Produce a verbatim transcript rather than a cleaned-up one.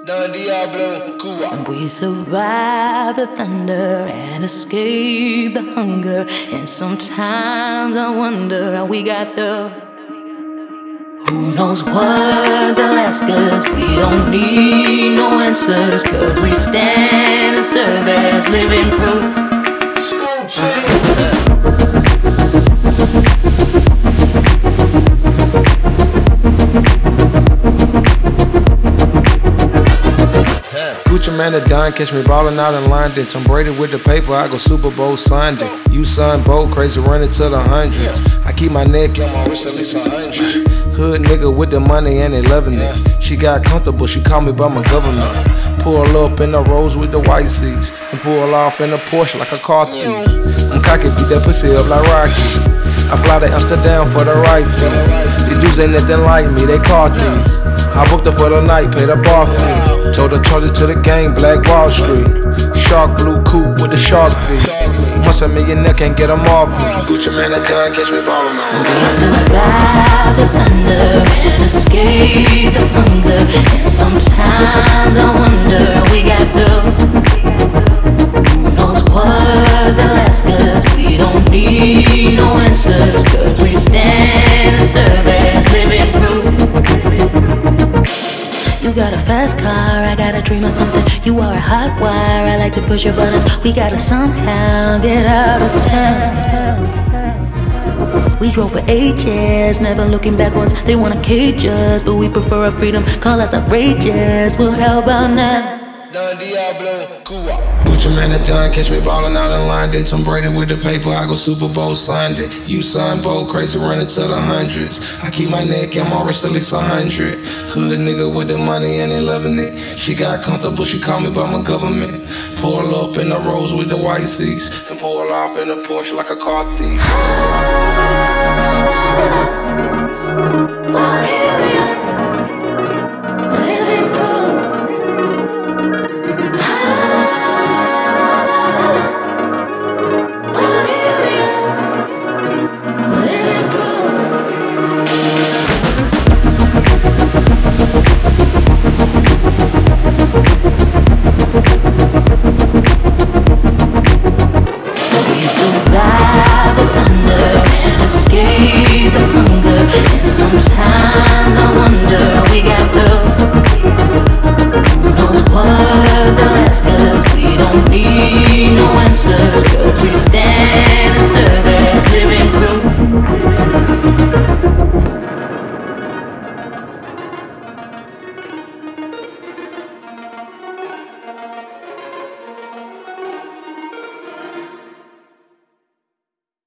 Don Diablo, Cuba. And we survive the thunder and escape the hunger. And sometimes I wonder how we got the. Who knows what they'll ask us? We don't need no answers, cause we stand and serve as living proof. Gucci man the Don, catch me ballin' out in London. Tom Brady with the paper, I go Super Bowl Sunday. You son, bold, crazy, running to the hundreds. I keep my neck on my wrist at least a hundred. Hood nigga with the money and they loving it. She got comfortable, she called me by my government. Pull up in the Rolls with the white seats and pull off in the Porsche like a car thief. I'm cocky, beat that pussy up like Rocky. I fly to Amsterdam for the right fee. These dudes ain't nothing like me, they car thieves. I booked her for the night, paid a bar fee. Told her charge it to the gang, Black Wall Street. Shark blue coupe with the shark feet. Once a millionaire can't get them off me. Gucci man that done, catch me ballin' on. We survive the thunder and escape the hunger. And sometimes I wonder how we got through. Who knows what they'll ask us? We don't need no answers, cause we stand and serve as living proof. You got a fast car, I got a dream of something. You are a hot wire, I like to push your buttons. We gotta somehow get out of town. We drove for ages, never looking backwards. They wanna cage us, but we prefer our freedom. Call us outrageous, well how about now? Don Diablo, Cuba. Gucci man that done, catch me ballin' out in London. Tom Brady with the paper, I go Super Bowl Sunday. You son, bold, crazy, running to the hundreds. I keep my neck and my wrist at least a hundred. Hood nigga with the money and they loving it. She got comfortable, she called me by my government. Pull up in the Rolls with the white seats and pull off in the Porsche like a car thief.